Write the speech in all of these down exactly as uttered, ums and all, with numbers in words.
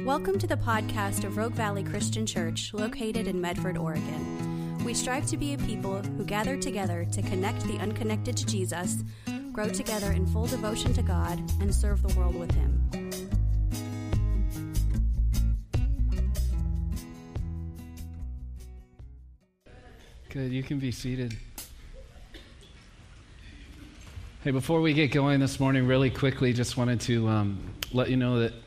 Welcome to the podcast of Rogue Valley Christian Church, located in Medford, Oregon. We strive to be a people who gather together to connect the unconnected to Jesus, grow together in full devotion to God, and serve the world with Him. Good, you can be seated. Hey, before we get going this morning, really quickly, just wanted to um, let you know that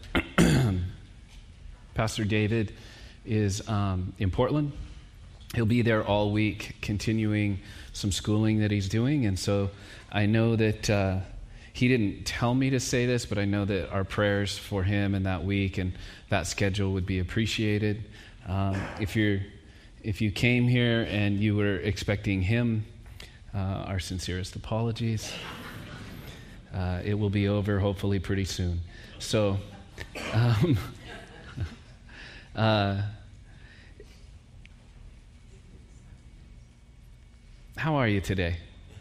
Pastor David is um, in Portland. He'll be there all week, continuing some schooling that he's doing, and so I know that uh, he didn't tell me to say this, but I know that our prayers for him in that week and that schedule would be appreciated. Um, if you're If you came here and you were expecting him, uh, our sincerest apologies. Uh, it will be over hopefully pretty soon. So, um, uh, how are you today?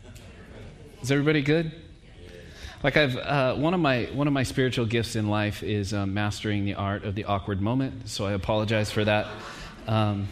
Is everybody good? Like I've uh, one of my one of my spiritual gifts in life is um, mastering the art of the awkward moment. So I apologize for that. Um,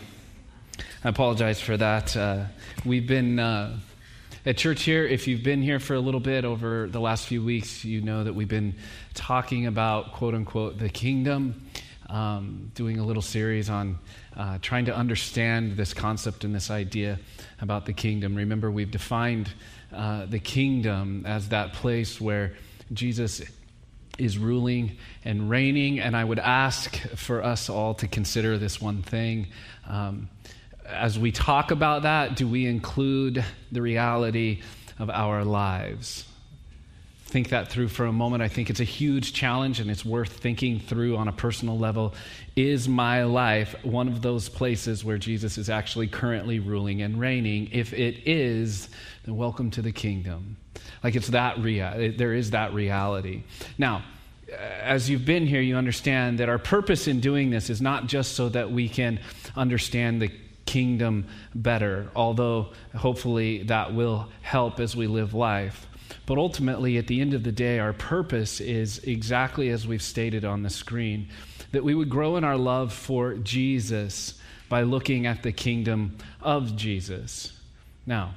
I apologize for that. Uh, we've been uh, at church here. If you've been here for a little bit over the last few weeks, you know that we've been talking about, quote unquote, the kingdom, um, doing a little series on uh, trying to understand this concept and this idea about the kingdom. Remember, we've defined uh, the kingdom as that place where Jesus is ruling and reigning, and I would ask for us all to consider this one thing. Um, As we talk about that, do we include the reality of our lives? Think that through for a moment. I think it's a huge challenge, and it's worth thinking through on a personal level. Is my life one of those places where Jesus is actually currently ruling and reigning? If it is, then welcome to the kingdom. Like it's that real. There is that reality. Now, as you've been here, you understand that our purpose in doing this is not just so that we can understand the kingdom better, although hopefully that will help as we live life. But ultimately, at the end of the day, our purpose is exactly as we've stated on the screen, that we would grow in our love for Jesus by looking at the kingdom of Jesus. Now,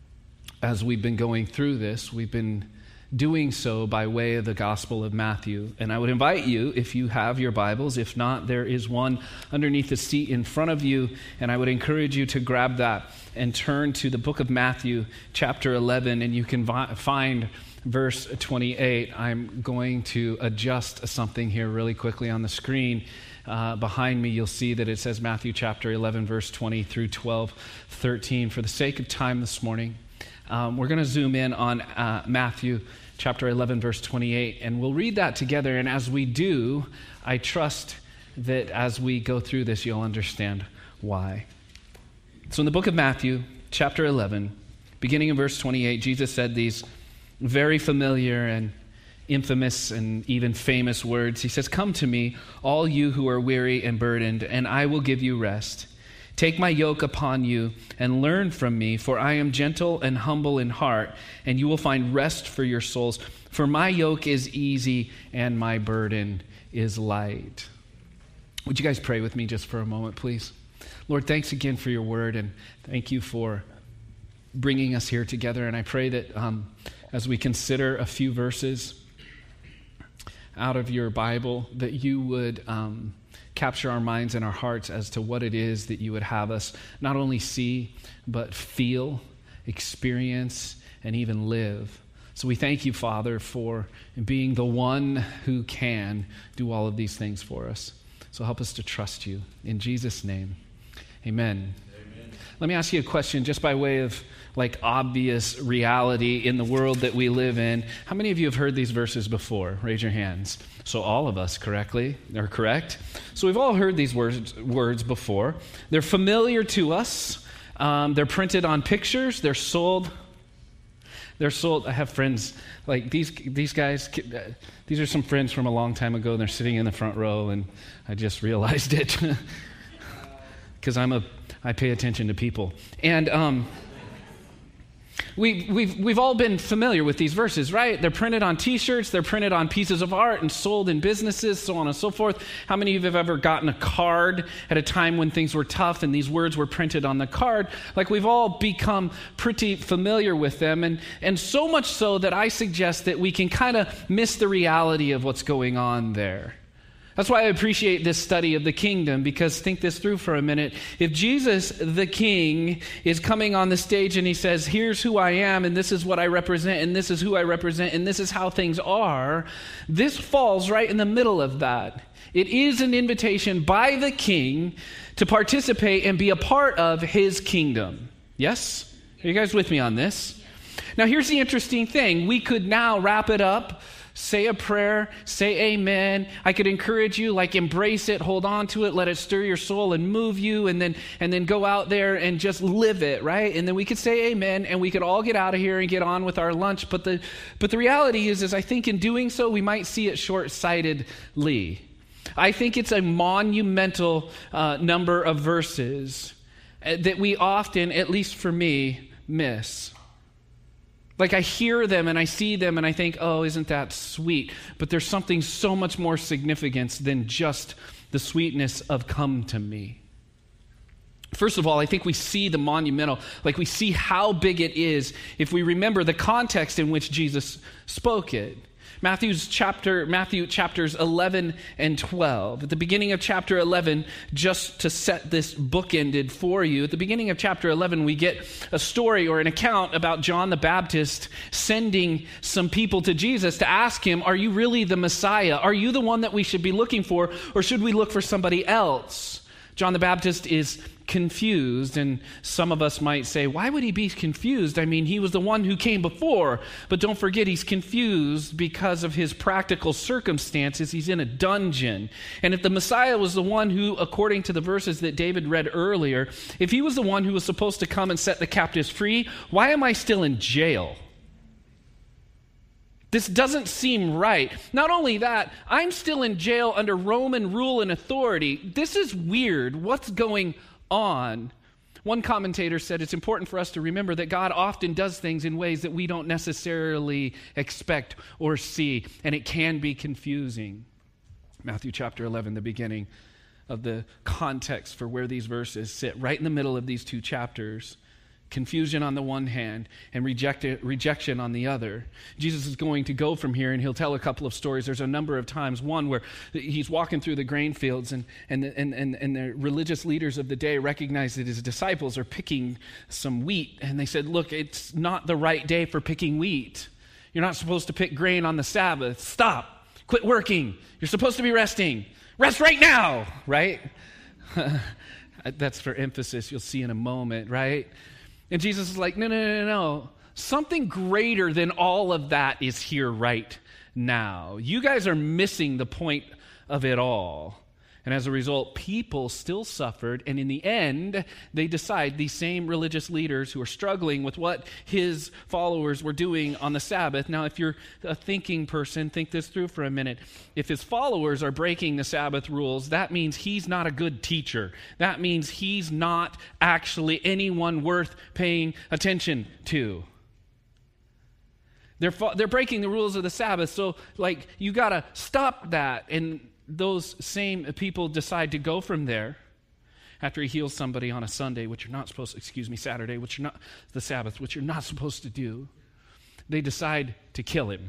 as we've been going through this, we've been doing so by way of the Gospel of Matthew. And I would invite you, if you have your Bibles, if not, there is one underneath the seat in front of you, and I would encourage you to grab that and turn to the book of Matthew, chapter eleven, and you can vi- find verse twenty-eight. I'm going to adjust something here really quickly on the screen. Uh, behind me, you'll see that it says Matthew chapter eleven, verse twenty through twelve, thirteen. For the sake of time this morning, um, we're going to zoom in on uh, Matthew chapter eleven, verse twenty-eight, and we'll read that together. And as we do, I trust that as we go through this, you'll understand why. So in the book of Matthew, chapter eleven, beginning in verse twenty-eight, Jesus said these very familiar and infamous and even famous words. He says, "Come to me, all you who are weary and burdened, and I will give you rest. Take my yoke upon you and learn from me, for I am gentle and humble in heart, and you will find rest for your souls. For my yoke is easy and my burden is light." Would you guys pray with me just for a moment, please? Lord, thanks again for your word, and thank you for bringing us here together. And I pray that um, as we consider a few verses out of your Bible, that you would Um, capture our minds and our hearts as to what it is that you would have us not only see, but feel, experience, and even live. So we thank you, Father, for being the one who can do all of these things for us. So help us to trust you. In Jesus' name, amen. Amen. Let me ask you a question just by way of like obvious reality in the world that we live in. How many of you have heard these verses before? Raise your hands. So all of us correctly are correct. So we've all heard these words words before. They're familiar to us. Um, they're printed on pictures. They're sold. They're sold. I have friends like these. These guys. These are some friends from a long time ago. And they're sitting in the front row, and I just realized it because I'm a. I pay attention to people, and um. we, we've, we've all been familiar with these verses, right? They're printed on t-shirts, they're printed on pieces of art and sold in businesses, so on and so forth. How many of you have ever gotten a card at a time when things were tough and these words were printed on the card? Like, we've all become pretty familiar with them, and, and so much so that I suggest that we can kind of miss the reality of what's going on there. That's why I appreciate this study of the kingdom, because think this through for a minute. If Jesus, the King, is coming on the stage and he says, here's who I am, and this is what I represent, and this is who I represent, and this is how things are, this falls right in the middle of that. It is an invitation by the King to participate and be a part of his kingdom. Yes? Are you guys with me on this? Now, here's the interesting thing. We could now wrap it up, say a prayer, say amen. I could encourage you, like, embrace it, hold on to it, let it stir your soul and move you, and then and then go out there and just live it, right? And then we could say amen, and we could all get out of here and get on with our lunch. But the but the reality is, is I think in doing so, we might see it short-sightedly. I think it's a monumental uh, number of verses that we often, at least for me, miss. Like, I hear them and I see them and I think, oh, isn't that sweet? But there's something so much more significant than just the sweetness of come to me. First of all, I think we see the monumental, like we see how big it is if we remember the context in which Jesus spoke it. Matthew's chapter, Matthew chapters eleven and twelve. At the beginning of chapter eleven, just to set this bookended for you, at the beginning of chapter eleven, we get a story or an account about John the Baptist sending some people to Jesus to ask him, are you really the Messiah? Are you the one that we should be looking for, or should we look for somebody else? John the Baptist is confused, and some of us might say, why would he be confused? I mean, he was the one who came before. But don't forget, he's confused because of his practical circumstances. He's in a dungeon. And if the Messiah was the one who, according to the verses that David read earlier, if he was the one who was supposed to come and set the captives free, why am I still in jail? This doesn't seem right. Not only that, I'm still in jail under Roman rule and authority. This is weird. What's going on? One commentator said it's important for us to remember that God often does things in ways that we don't necessarily expect or see, and it can be confusing. Matthew chapter eleven, the beginning of the context for where these verses sit, right in the middle of these two chapters. Confusion on the one hand and reject rejection on the other. Jesus is going to go from here, and he'll tell a couple of stories. There's a number of times, one where he's walking through the grain fields, and, and, and, and, and the religious leaders of the day recognize that his disciples are picking some wheat, and they said, look, it's not the right day for picking wheat. You're not supposed to pick grain on the Sabbath. Stop. Quit working. You're supposed to be resting. Rest right now, right? That's for emphasis. You'll see in a moment, right? And Jesus is like, no, no, no, no. Something greater than all of that is here right now. You guys are missing the point of it all. And as a result, people still suffered. And in the end, they decide, these same religious leaders who are struggling with what his followers were doing on the Sabbath. Now, if you're a thinking person, think this through for a minute. If his followers are breaking the Sabbath rules, that means he's not a good teacher. That means he's not actually anyone worth paying attention to. They're, they're breaking the rules of the Sabbath. So, like, you got to stop that. And those same people decide to go from there after he heals somebody on a Sunday, which you're not supposed to, excuse me, Saturday, which you're not, the Sabbath, which you're not supposed to do. They decide to kill him.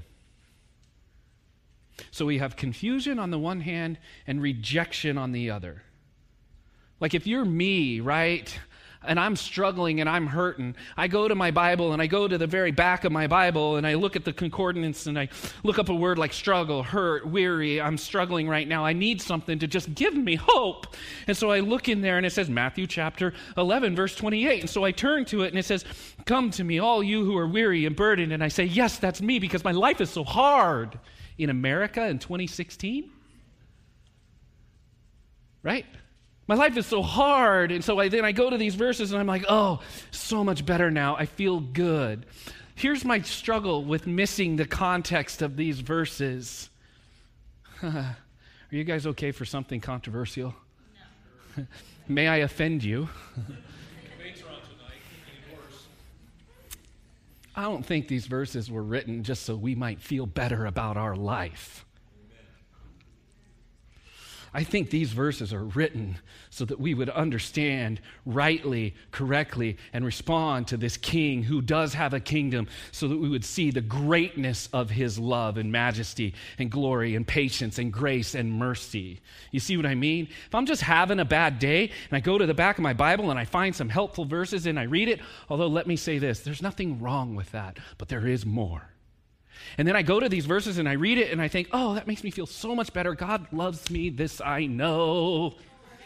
So we have confusion on the one hand and rejection on the other. Like, if you're me, right, and I'm struggling and I'm hurting, I go to my Bible and I go to the very back of my Bible and I look at the concordance and I look up a word like struggle, hurt, weary. I'm struggling right now. I need something to just give me hope. And so I look in there and it says Matthew chapter eleven, verse twenty-eight. And so I turn to it and it says, come to me, all you who are weary and burdened. And I say, yes, that's me, because my life is so hard. In America in twenty sixteen? Right? My life is so hard, and so I, then I go to these verses, and I'm like, oh, so much better now. I feel good. Here's my struggle with missing the context of these verses. Are you guys okay for something controversial? No. May I offend you? I don't think these verses were written just so we might feel better about our life. I think these verses are written so that we would understand rightly, correctly, and respond to this king who does have a kingdom, so that we would see the greatness of his love and majesty and glory and patience and grace and mercy. You see what I mean? If I'm just having a bad day and I go to the back of my Bible and I find some helpful verses and I read it, although let me say this, there's nothing wrong with that, but there is more. And then I go to these verses and I read it and I think, oh, that makes me feel so much better. God loves me, this I know.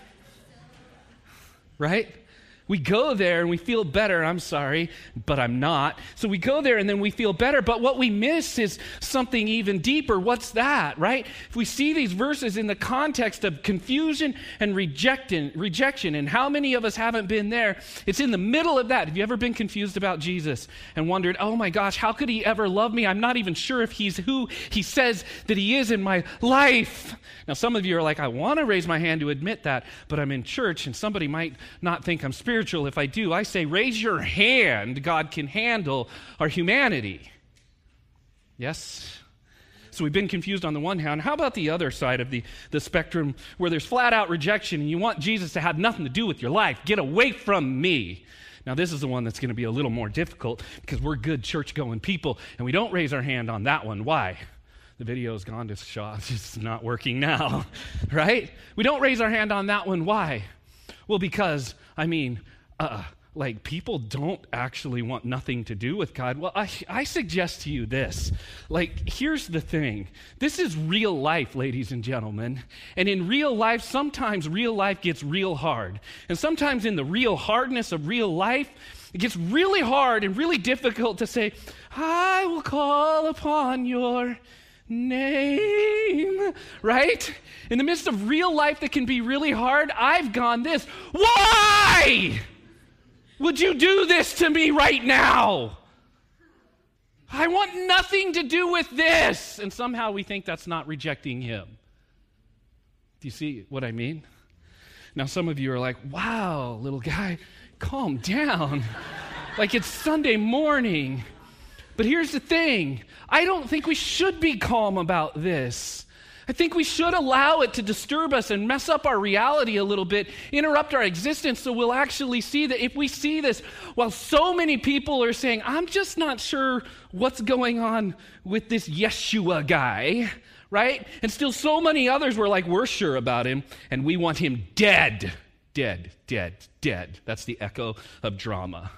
Right? We go there and we feel better. I'm sorry, but I'm not. So we go there and then we feel better. But what we miss is something even deeper. What's that, right? If we see these verses in the context of confusion and rejection, rejection, and how many of us haven't been there, it's in the middle of that. Have you ever been confused about Jesus and wondered, oh my gosh, how could he ever love me? I'm not even sure if he's who he says that he is in my life. Now, some of you are like, I want to raise my hand to admit that, but I'm in church and somebody might not think I'm spiritual. If I do, I say, raise your hand. God can handle our humanity. Yes? So we've been confused on the one hand. How about the other side of the, the spectrum where there's flat out rejection and you want Jesus to have nothing to do with your life? Get away from me. Now, this is the one that's going to be a little more difficult because we're good church-going people and we don't raise our hand on that one. Why? The video's gone to shot. It's not working now, right? We don't raise our hand on that one. Why? Well, because, I mean, uh, like people don't actually want nothing to do with God. Well, I, I suggest to you this. Like, here's the thing. This is real life, ladies and gentlemen. And in real life, sometimes real life gets real hard. And sometimes in the real hardness of real life, it gets really hard and really difficult to say, I will call upon your name, right? In the midst of real life that can be really hard, I've gone this. Why would you do this to me right now? I want nothing to do with this. And somehow we think that's not rejecting him. Do you see what I mean? Now some of you are like, wow, little guy, calm down. Like it's Sunday morning. But here's the thing. I don't think we should be calm about this. I think we should allow it to disturb us and mess up our reality a little bit, interrupt our existence, so we'll actually see that if we see this, while so many people are saying, I'm just not sure what's going on with this Yeshua guy, right? And still so many others were like, we're sure about him, and we want him dead, dead, dead, dead. That's the echo of drama.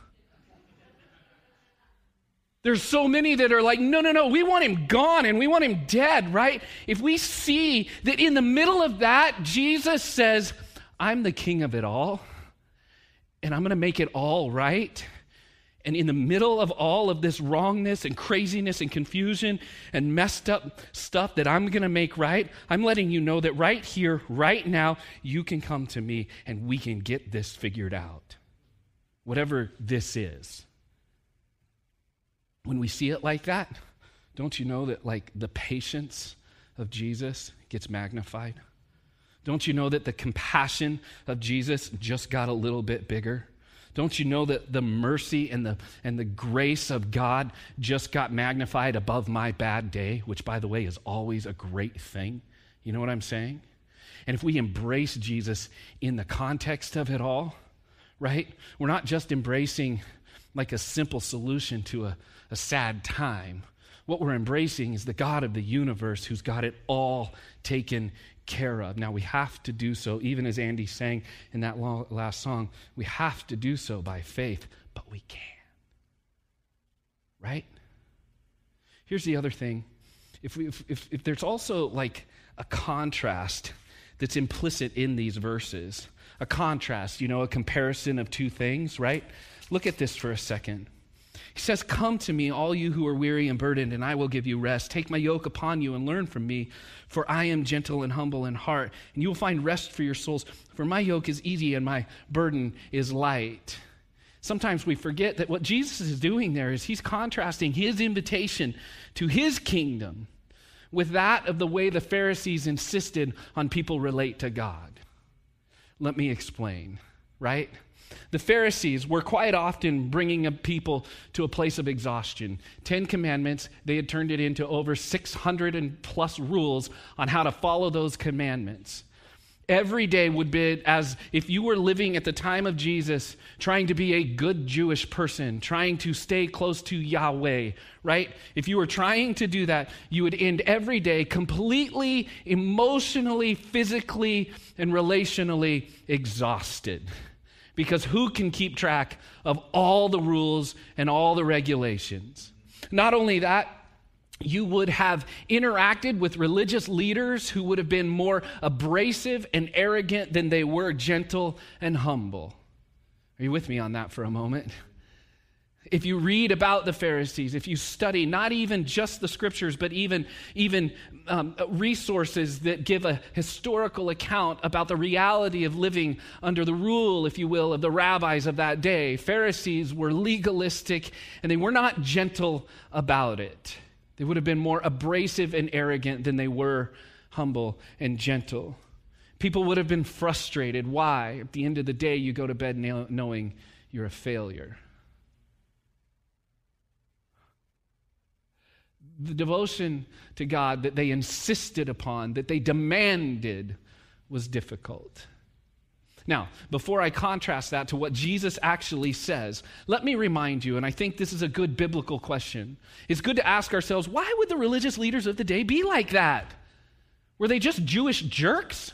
There's so many that are like, no, no, no, we want him gone and we want him dead, right? If we see that in the middle of that, Jesus says, I'm the king of it all, and I'm going to make it all right. And in the middle of all of this wrongness and craziness and confusion and messed up stuff that I'm going to make right, I'm letting you know that right here, right now, you can come to me and we can get this figured out. Whatever this is. When we see it like that, don't you know that like the patience of Jesus gets magnified? Don't you know that the compassion of Jesus just got a little bit bigger? Don't you know that the mercy and the and the grace of God just got magnified above my bad day, which by the way is always a great thing? You know what I'm saying? And if we embrace Jesus in the context of it all, right? We're not just embracing like a simple solution to a, a sad time. What we're embracing is the God of the universe who's got it all taken care of. Now we have to do so, even as Andy sang in that long, last song, we have to do so by faith, but we can. Right? Here's the other thing. If, we, if, if, if there's also like a contrast that's implicit in these verses, a contrast, you know, a comparison of two things, right? Look at this for a second. He says, come to me, all you who are weary and burdened, and I will give you rest. Take my yoke upon you and learn from me, for I am gentle and humble in heart, and you will find rest for your souls. For my yoke is easy and my burden is light. Sometimes we forget that what Jesus is doing there is he's contrasting his invitation to his kingdom with that of the way the Pharisees insisted on people relate to God. Let me explain, right? The Pharisees were quite often bringing up people to a place of exhaustion. Ten Commandments, they had turned it into over six hundred and plus rules on how to follow those commandments. Every day would be as if you were living at the time of Jesus, trying to be a good Jewish person, trying to stay close to Yahweh, right? If you were trying to do that, you would end every day completely emotionally, physically, and relationally exhausted. Because who can keep track of all the rules and all the regulations? Not only that, you would have interacted with religious leaders who would have been more abrasive and arrogant than they were gentle and humble. Are you with me on that for a moment? If you read about the Pharisees, if you study not even just the scriptures, but even, even um, resources that give a historical account about the reality of living under the rule, if you will, of the rabbis of that day, Pharisees were legalistic and they were not gentle about it. They would have been more abrasive and arrogant than they were humble and gentle. People would have been frustrated. Why? At the end of the day, you go to bed knowing you're a failure. The devotion to God that they insisted upon, that they demanded, was difficult. Now, before I contrast that to what Jesus actually says, let me remind you, and I think this is a good biblical question. It's good to ask ourselves, why would the religious leaders of the day be like that? Were they just Jewish jerks?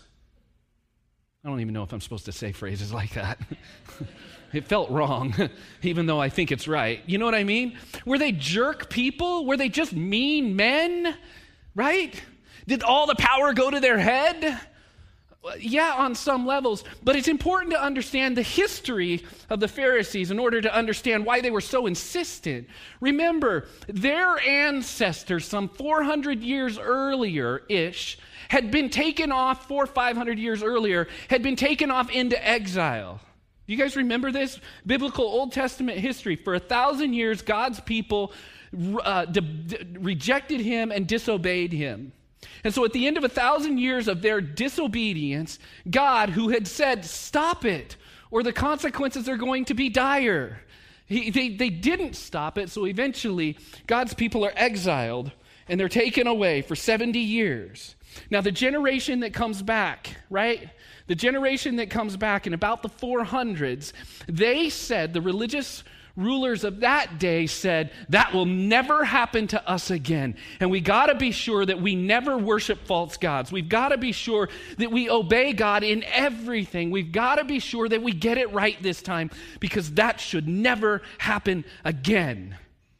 I don't even know if I'm supposed to say phrases like that. It felt wrong, even though I think it's right. You know what I mean? Were they jerk people? Were they just mean men? Right? Did all the power go to their head? Yeah, on some levels, but it's important to understand the history of the Pharisees in order to understand why they were so insistent. Remember, their ancestors, some four hundred years earlier-ish, had been taken off, four or five hundred years earlier, had been taken off into exile. Do you guys remember this? Biblical Old Testament history. For a thousand years, God's people uh, de- de- rejected him and disobeyed him. And so at the end of a thousand years of their disobedience, God, who had said, stop it, or the consequences are going to be dire, he, they, they didn't stop it, so eventually God's people are exiled and they're taken away for seventy years. Now the generation that comes back, right? The generation that comes back in about the four hundreds, they said, the religious rulers of that day said, that will never happen to us again. And we got to be sure that we never worship false gods. We've got to be sure that we obey God in everything. We've got to be sure that we get it right this time, because that should never happen again.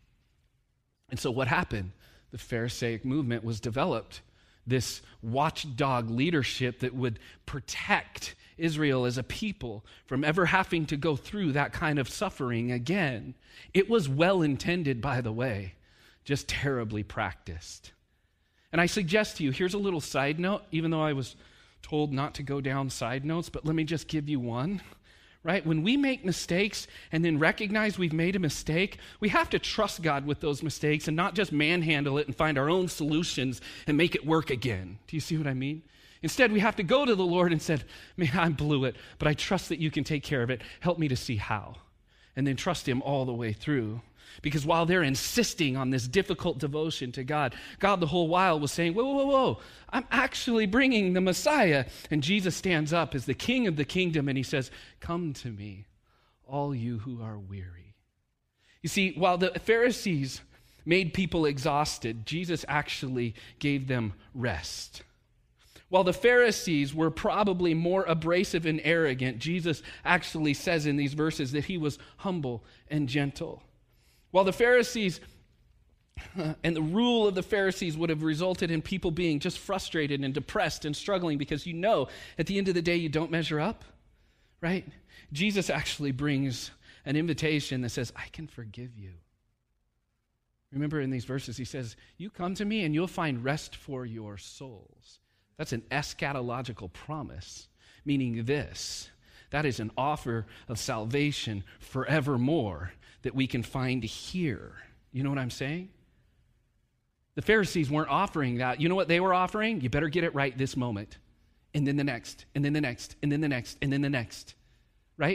And so what happened? The Pharisaic movement was developed. This watchdog leadership that would protect Israel as a people from ever having to go through that kind of suffering again. It was well intended, by the way, just terribly practiced. And I suggest to you, here's a little side note, even though I was told not to go down side notes, but let me just give you one. Right? When we make mistakes and then recognize we've made a mistake, we have to trust God with those mistakes and not just manhandle it and find our own solutions and make it work again. Do you see what I mean? Instead, we have to go to the Lord and say, man, I blew it, but I trust that you can take care of it. Help me to see how. And then trust him all the way through. Because while they're insisting on this difficult devotion to God, God the whole while was saying, whoa, whoa, whoa, whoa, I'm actually bringing the Messiah. And Jesus stands up as the King of the kingdom and he says, come to me, all you who are weary. You see, while the Pharisees made people exhausted, Jesus actually gave them rest. While the Pharisees were probably more abrasive and arrogant, Jesus actually says in these verses that he was humble and gentle. While the Pharisees and the rule of the Pharisees would have resulted in people being just frustrated and depressed and struggling because you know at the end of the day you don't measure up, right? Jesus actually brings an invitation that says, I can forgive you. Remember in these verses he says, you come to me and you'll find rest for your souls. That's an eschatological promise, meaning this, that is an offer of salvation forevermore that we can find here. You know what I'm saying? The Pharisees weren't offering that. You know what they were offering? You better get it right this moment. And then the next, and then the next, and then the next, and then the next. Right?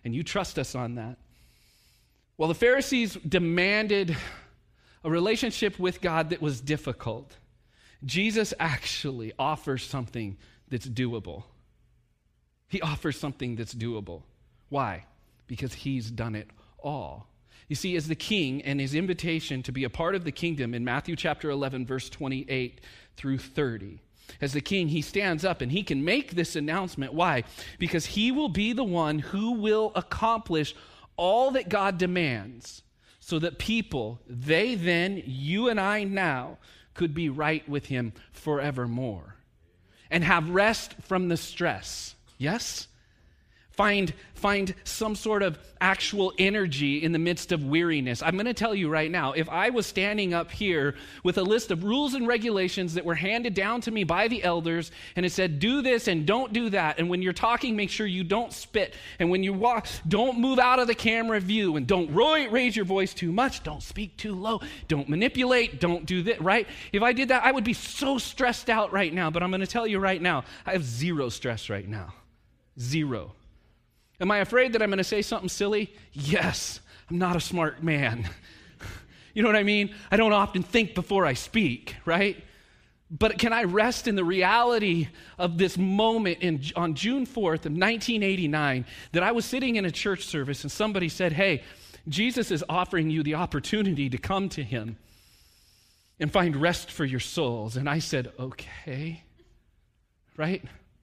and you trust us on that. Well, the Pharisees demanded a relationship with God that was difficult. Jesus actually offers something that's doable. He offers something that's doable. Why? Because he's done it all. You see, as the king and his invitation to be a part of the kingdom in Matthew chapter eleven, verse twenty-eight through thirty, as the king, he stands up and he can make this announcement. Why? Because he will be the one who will accomplish all that God demands so that people, they then, you and I now, could be right with him forevermore and have rest from the stress. Yes? Find, find some sort of actual energy in the midst of weariness. I'm going to tell you right now, if I was standing up here with a list of rules and regulations that were handed down to me by the elders, and it said, do this and don't do that, and when you're talking, make sure you don't spit, and when you walk, don't move out of the camera view, and don't raise your voice too much, don't speak too low, don't manipulate, don't do that, right? If I did that, I would be so stressed out right now, but I'm going to tell you right now, I have zero stress right now. Zero. Am I afraid that I'm going to say something silly? Yes. I'm not a smart man. You know what I mean? I don't often think before I speak, right? But can I rest in the reality of this moment in, on June fourth of nineteen eighty-nine that I was sitting in a church service and somebody said, hey, Jesus is offering you the opportunity to come to him and find rest for your souls. And I said, okay, right?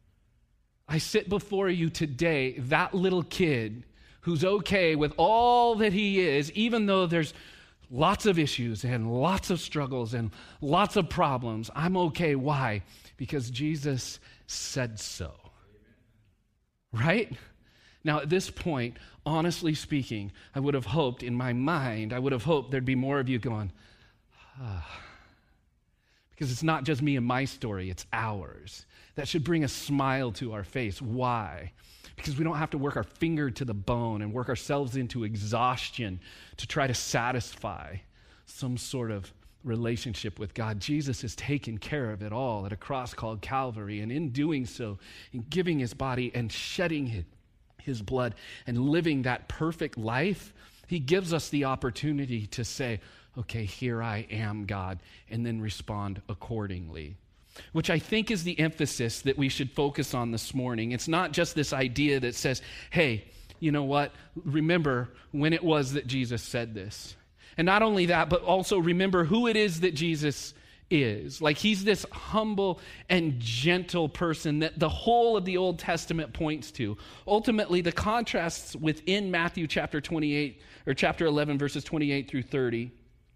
I sit before you today, that little kid who's okay with all that he is, even though there's lots of issues and lots of struggles and lots of problems. I'm okay. Why? Because Jesus said so. Right? Now, at this point, honestly speaking, I would have hoped in my mind, I would have hoped there'd be more of you going, ah. Because it's not just me and my story, it's ours. That should bring a smile to our face. Why? Because we don't have to work our finger to the bone and work ourselves into exhaustion to try to satisfy some sort of relationship with God. Jesus has taken care of it all at a cross called Calvary, and in doing so, in giving his body and shedding his, his blood and living that perfect life, he gives us the opportunity to say, okay, here I am, God, and then respond accordingly. Which I think is the emphasis that we should focus on this morning. It's not just this idea that says, hey, you know what? Remember when it was that Jesus said this. And not only that, but also remember who it is that Jesus is. Like he's this humble and gentle person that the whole of the Old Testament points to. Ultimately, the contrasts within Matthew chapter twenty-eight, or chapter eleven, verses twenty-eight through thirty,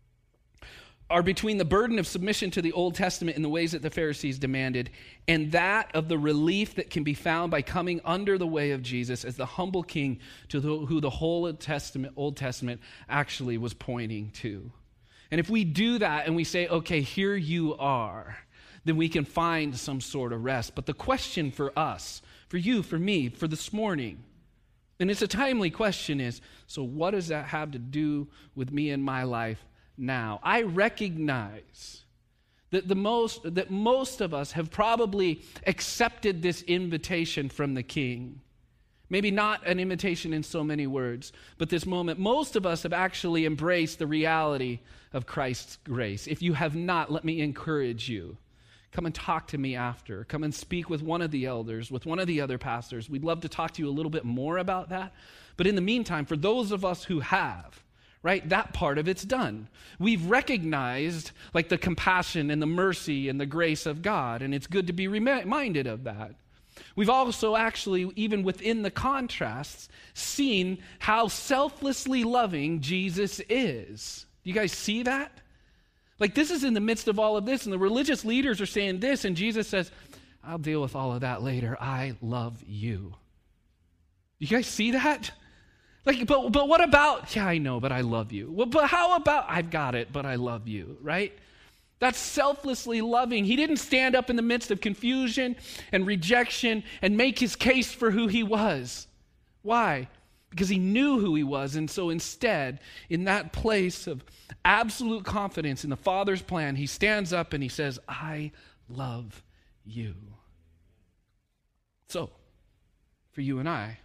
are between the burden of submission to the Old Testament in the ways that the Pharisees demanded and that of the relief that can be found by coming under the way of Jesus as the humble king to the, who the whole Old Testament, Old Testament actually was pointing to. And if we do that and we say, okay, here you are, then we can find some sort of rest. But the question for us, for you, for me, for this morning, and it's a timely question is, so what does that have to do with me and my life now? I recognize that the most that most of us have probably accepted this invitation from the king. Maybe not an invitation in so many words, but this moment, most of us have actually embraced the reality of Christ's grace. If you have not, let me encourage you. Come and talk to me after. Come and speak with one of the elders, with one of the other pastors. We'd love to talk to you a little bit more about that. But in the meantime, for those of us who have, right, that part of it's done. We've recognized like the compassion and the mercy and the grace of God, and it's good to be reminded of that. We've also actually, even within the contrasts, seen how selflessly loving Jesus is. Do you guys see that? Like this is in the midst of all of this, and the religious leaders are saying this, and Jesus says, I'll deal with all of that later. I love you. You guys see that? Like, but but what about, yeah, I know, but I love you. Well, but how about, I've got it, but I love you, right? That's selflessly loving. He didn't stand up in the midst of confusion and rejection and make his case for who he was. Why? Because he knew who he was. And so instead, in that place of absolute confidence in the Father's plan, he stands up and he says, I love you. So, for you and I,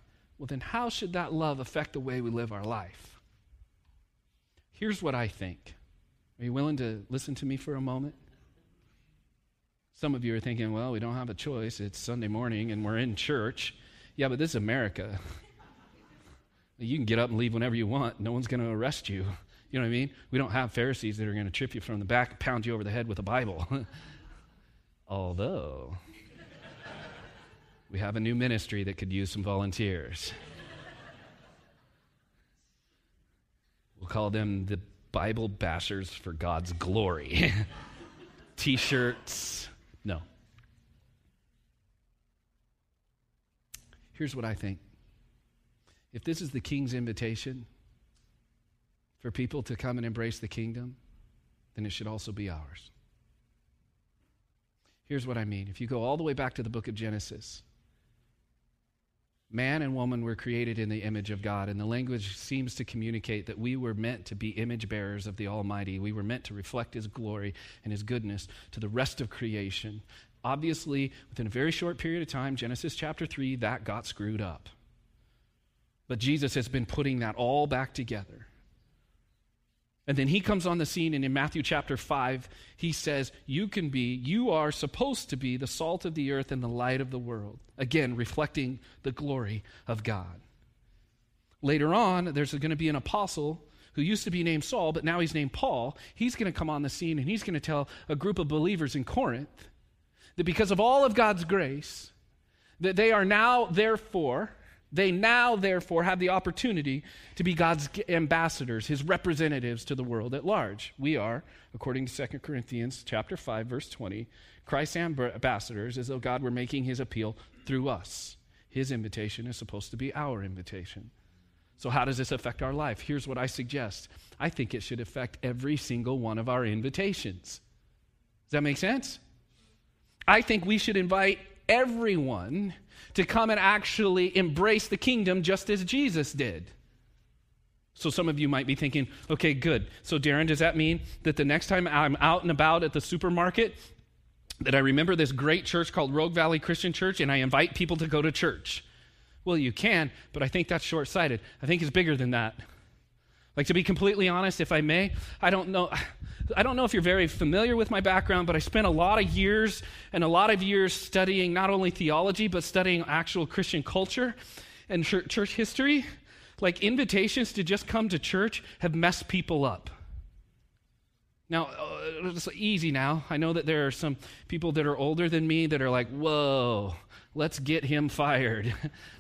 well, then how should that love affect the way we live our life? Here's what I think. Are you willing to listen to me for a moment? Some of you are thinking, well, we don't have a choice. It's Sunday morning and we're in church. Yeah, but this is America. You can get up and leave whenever you want. No one's going to arrest you. You know what I mean? We don't have Pharisees that are going to trip you from the back and pound you over the head with a Bible. Although, we have a new ministry that could use some volunteers. We'll call them the Bible Bashers for God's Glory. T-shirts. No. Here's what I think. If this is the King's invitation for people to come and embrace the kingdom, then it should also be ours. Here's what I mean. If you go all the way back to the book of Genesis, man and woman were created in the image of God, and the language seems to communicate that we were meant to be image bearers of the Almighty. We were meant to reflect His glory and His goodness to the rest of creation. Obviously, within a very short period of time, Genesis chapter three, that got screwed up. But Jesus has been putting that all back together. And then He comes on the scene, and in Matthew chapter five, He says, you can be, you are supposed to be the salt of the earth and the light of the world. Again, reflecting the glory of God. Later on, there's going to be an apostle who used to be named Saul, but now he's named Paul. He's going to come on the scene, and he's going to tell a group of believers in Corinth that because of all of God's grace, that they are now, therefore, They now, therefore, have the opportunity to be God's ambassadors, His representatives to the world at large. We are, according to Second Corinthians chapter five, verse twenty, Christ's ambassadors, as though God were making His appeal through us. His invitation is supposed to be our invitation. So how does this affect our life? Here's what I suggest. I think it should affect every single one of our invitations. Does that make sense? I think we should invite everyone to come and actually embrace the kingdom just as Jesus did. So some of you might be thinking, okay, good. So Darren, does that mean that the next time I'm out and about at the supermarket, that I remember this great church called Rogue Valley Christian Church and I invite people to go to church? Well, you can, but I think that's short-sighted. I think it's bigger than that. Like, to be completely honest, if I may, I don't know... I don't know if you're very familiar with my background, but I spent a lot of years and a lot of years studying not only theology, but studying actual Christian culture and church history. Like, invitations to just come to church have messed people up. Now, it's easy now. I know that there are some people that are older than me that are like, whoa, let's get him fired.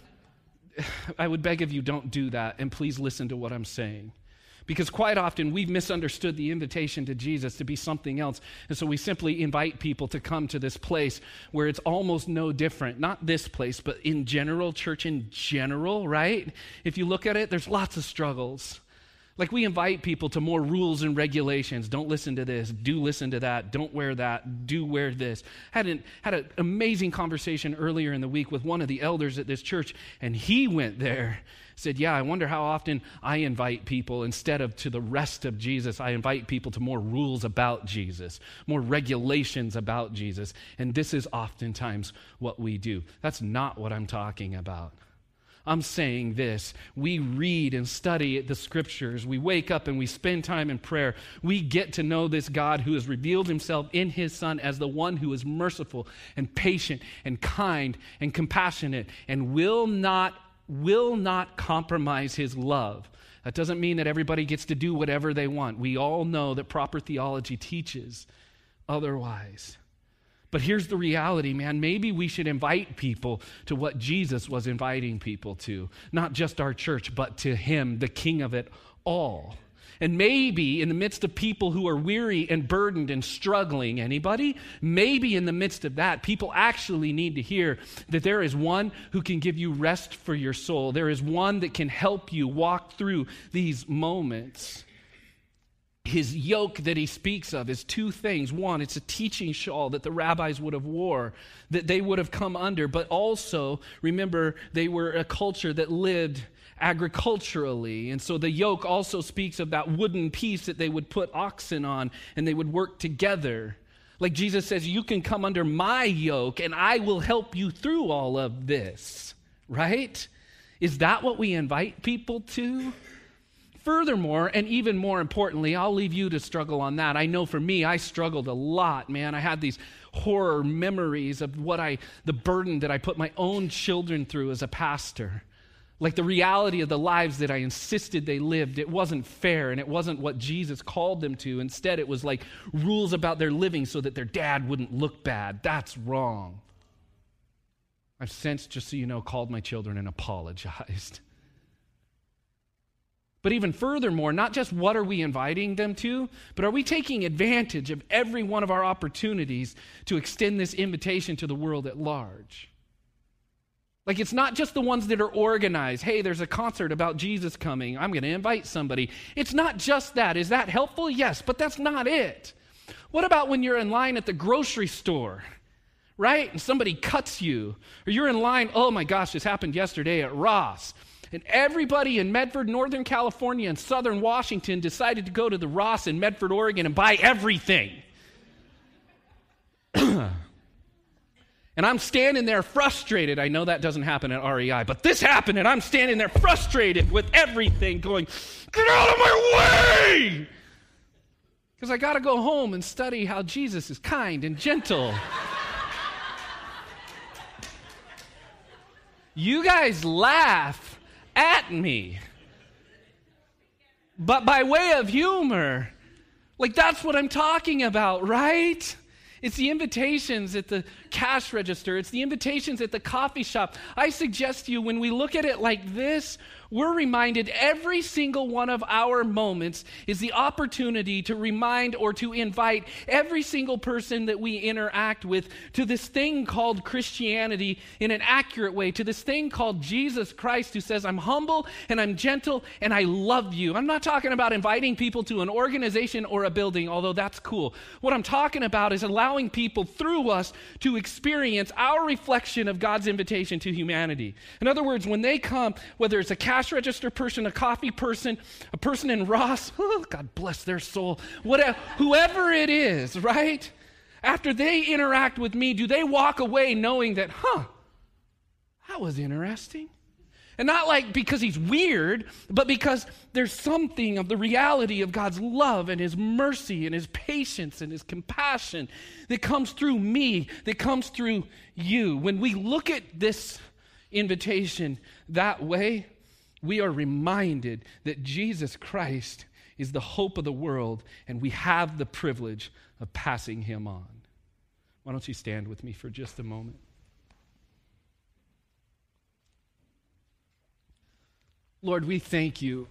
I would beg of you, don't do that, and please listen to what I'm saying. Because quite often we've misunderstood the invitation to Jesus to be something else. And so we simply invite people to come to this place where it's almost no different. Not this place, but in general, church in general, right? If you look at it, there's lots of struggles. Like, we invite people to more rules and regulations. Don't listen to this. Do listen to that. Don't wear that. Do wear this. Had an, had an amazing conversation earlier in the week with one of the elders at this church, and he went there, said, yeah, I wonder how often I invite people instead of to the rest of Jesus. I invite people to more rules about Jesus, more regulations about Jesus. And this is oftentimes what we do. That's not what I'm talking about. I'm saying this. We read and study the scriptures. We wake up and we spend time in prayer. We get to know this God who has revealed Himself in His Son as the one who is merciful and patient and kind and compassionate and will not, will not compromise His love. That doesn't mean that everybody gets to do whatever they want. We all know that proper theology teaches otherwise. But here's the reality, man. Maybe we should invite people to what Jesus was inviting people to. Not just our church, but to Him, the King of it all. And maybe in the midst of people who are weary and burdened and struggling, anybody? Maybe in the midst of that, people actually need to hear that there is one who can give you rest for your soul. There is one that can help you walk through these moments. His yoke that He speaks of is two things. One, it's a teaching shawl that the rabbis would have wore, that they would have come under. But also, remember, they were a culture that lived agriculturally. And so the yoke also speaks of that wooden piece that they would put oxen on, and they would work together. Like Jesus says, you can come under my yoke, and I will help you through all of this, right? Is that what we invite people to? Furthermore, and even more importantly, I'll leave you to struggle on that. I know for me, I struggled a lot, man. I had these horror memories of what I, the burden that I put my own children through as a pastor. Like the reality of the lives that I insisted they lived. It wasn't fair, and it wasn't what Jesus called them to. Instead, it was like rules about their living so that their dad wouldn't look bad. That's wrong. I've since, just so you know, called my children and apologized. But even furthermore, not just what are we inviting them to, but are we taking advantage of every one of our opportunities to extend this invitation to the world at large? Like, it's not just the ones that are organized. Hey, there's a concert about Jesus coming. I'm going to invite somebody. It's not just that. Is that helpful? Yes, but that's not it. What about when you're in line at the grocery store, right? And somebody cuts you. Or you're in line, oh my gosh, this happened yesterday at Ross. And everybody in Medford, Northern California, and Southern Washington decided to go to the Ross in Medford, Oregon, and buy everything. And I'm standing there frustrated. I know that doesn't happen at R E I, but this happened, and I'm standing there frustrated with everything going, get out of my way! Because I got to go home and study how Jesus is kind and gentle. You guys laugh at me. But by way of humor, like that's what I'm talking about, right? It's the invitations at the cash register. It's the invitations at the coffee shop. I suggest to you, when we look at it like this, we're reminded every single one of our moments is the opportunity to remind or to invite every single person that we interact with to this thing called Christianity in an accurate way, to this thing called Jesus Christ, who says, I'm humble and I'm gentle and I love you. I'm not talking about inviting people to an organization or a building, although that's cool. What I'm talking about is allowing people through us to experience our reflection of God's invitation to humanity. In other words, when they come, whether it's a cash register person, a coffee person, a person in Ross, oh, God bless their soul, whatever, whoever it is, right? After they interact with me, do they walk away knowing that, huh, that was interesting? And not like because he's weird, but because there's something of the reality of God's love and his mercy and his patience and his compassion that comes through me, that comes through you. When we look at this invitation that way, we are reminded that Jesus Christ is the hope of the world, and we have the privilege of passing him on. Why don't you stand with me for just a moment? Lord, we thank you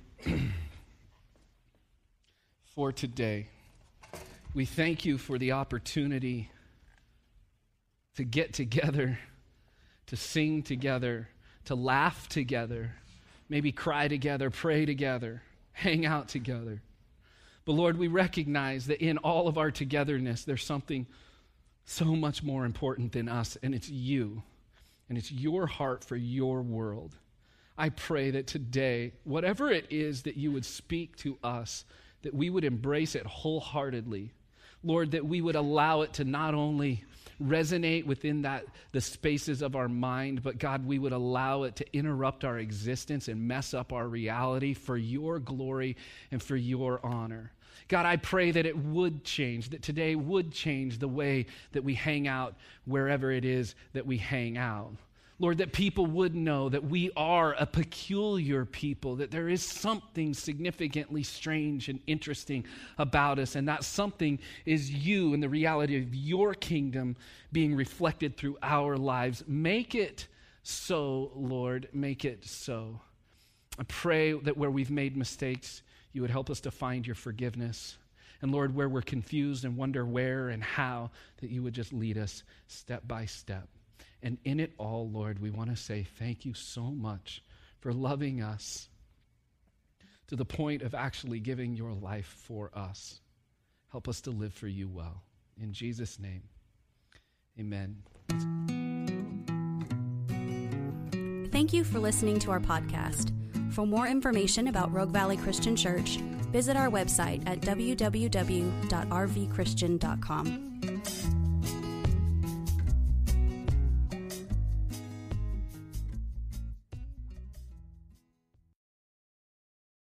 for today. We thank you for the opportunity to get together, to sing together, to laugh together, maybe cry together, pray together, hang out together. But Lord, we recognize that in all of our togetherness, there's something so much more important than us, and it's you, and it's your heart for your world. I pray that today, whatever it is that you would speak to us, that we would embrace it wholeheartedly. Lord, that we would allow it to not only resonate within that the spaces of our mind, but God, we would allow it to interrupt our existence and mess up our reality for your glory and for your honor. God, I pray that it would change, that today would change the way that we hang out wherever it is that we hang out. Lord, that people would know that we are a peculiar people, that there is something significantly strange and interesting about us, and that something is you and the reality of your kingdom being reflected through our lives. Make it so, Lord, make it so. I pray that where we've made mistakes, you would help us to find your forgiveness. And Lord, where we're confused and wonder where and how, that you would just lead us step by step. And in it all, Lord, we want to say thank you so much for loving us to the point of actually giving your life for us. Help us to live for you well. In Jesus' name, amen. Thank you for listening to our podcast. For more information about Rogue Valley Christian Church, visit our website at w w w dot r v christian dot com.